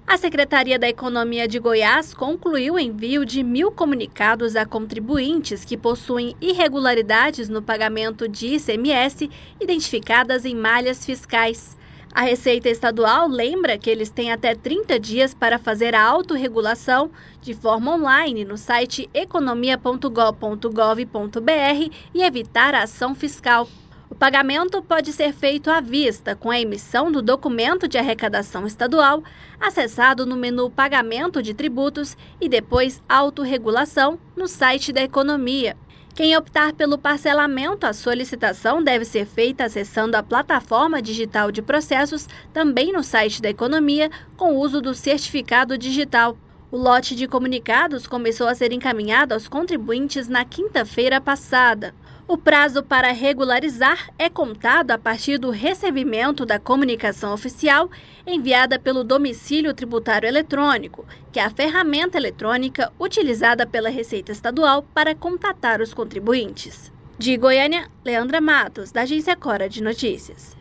A Secretaria da Economia de Goiás concluiu o envio de 1.000 comunicados a contribuintes que possuem irregularidades no pagamento de ICMS identificadas em malhas fiscais. A Receita Estadual lembra que eles têm até 30 dias para fazer a autorregulação de forma online no site economia.gov.br e evitar a ação fiscal. O pagamento pode ser feito à vista, com a emissão do documento de arrecadação estadual, acessado no menu Pagamento de Tributos e depois Autorregulação no site da Economia. Quem optar pelo parcelamento, a solicitação deve ser feita acessando a plataforma digital de processos, também no site da Economia, com o uso do certificado digital. O lote de comunicados começou a ser encaminhado aos contribuintes na quinta-feira passada. O prazo para regularizar é contado a partir do recebimento da comunicação oficial enviada pelo domicílio tributário eletrônico, que é a ferramenta eletrônica utilizada pela Receita Estadual para contatar os contribuintes. De Goiânia, Leandra Matos, da Agência Cora de Notícias.